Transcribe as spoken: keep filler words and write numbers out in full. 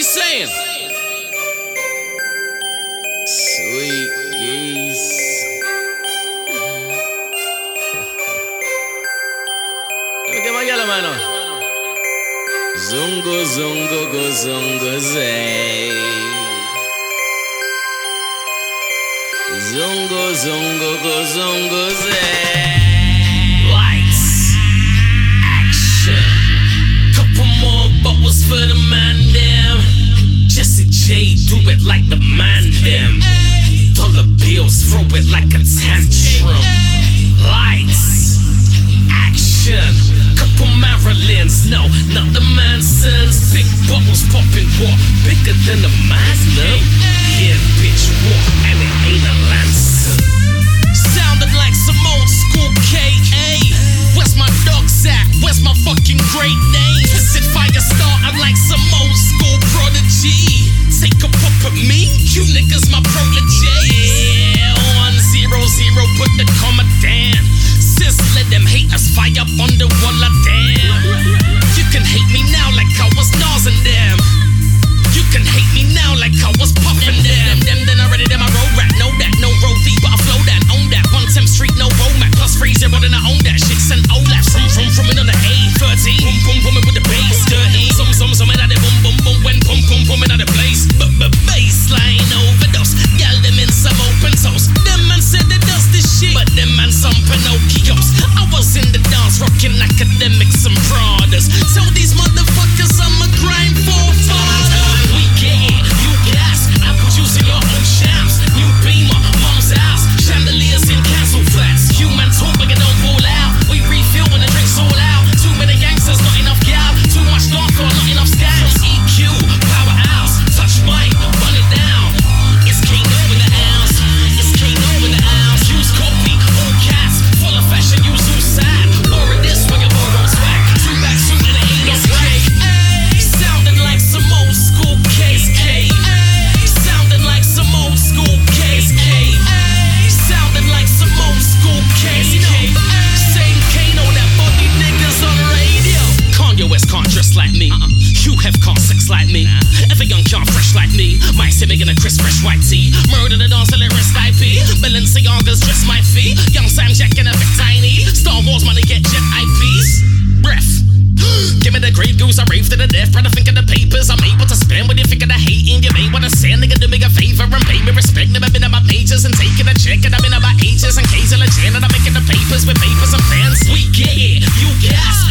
saying? Sweet geese. Let me get my yellow man on. Zungo, zungo, go, zungo, zay. Zungo, zungo, go, zungo, zay. Lights. Action. Couple more bubbles for the man, them. Jesse J, do it like the man, them. Dollar bills, throw it like a tantrum. Lights. Action. Couple Marilyns, no, not the Mansons. Big bubbles popping, what? Bigger than the Magnum. Yeah, bitch, what? And it ain't a Lancer. Sounded like some old school K A. Where's my dogs at? Where's my fucking great name? Twisted fire starting like some old school prodigy. Take a pop at me, you niggas my protege. Yeah, one zero zero, put the comma down. Let them haters fire up on the wall of damn. You can hate me now like I was Nas and them. You can hate me now like I was puffin' them. Them, then already them I road rap, know that. No road V, but I flow that, own that. One Thames Street, no road map. Plus free zero, then I own that. Shit send O L A F. From, from, from it on the A thirteen. Boom, boom, booming with the bass. Dirty. Some, some, some, and I boom, boom, boom. When boom, boom, booming out the place. But, but bassline overdose. Gal them in some open toes. Them man said they does this shit, but them man some Pinocchios. I was in the dance, rocking academics and Pradas. Tell these motherfuckers I'm a grind forefather. We get it, you gas. I'm producing your own shams. New Beamer, mom's house. Chandeliers in cancel flats. Human talk, but you don't pull out. We refill when the drink's all out. Too many gangsters, not enough gal. Too much dance floor, not enough scams. E Q, powerhouse. Touch mic, run it down. It's Kano in the house. It's Kano in the house. Use copy, all cats. Full of fashion, use all sad. Borrow this when you borrow swag. Two back suit and it ain't no swag. Sounding like some old school K K. Sounding like some old school K K. Sounding like some old school K K. Same Kano that body niggas on the radio. Kanye West can't dress like me. Hugh Hef can't sex like me. Every young can't fresh like me. Might see me in a crisp fresh white tee. Murder the dance till it rest I P. Balenciaga's dress my feet. Young Sam Jack in a bit tiny. Star Wars money get jet I Ps. Breath. Give me the Grey Goose, I rave to the death. Brother, think of the papers I'm able to spend. When you think of the hating, you may wanna say, nigga, do me a favor and pay me respect. Never been about pages and taking a check. And I've been about ages and K's and legend. And I'm making the papers with papers and pens. We get it, you gas.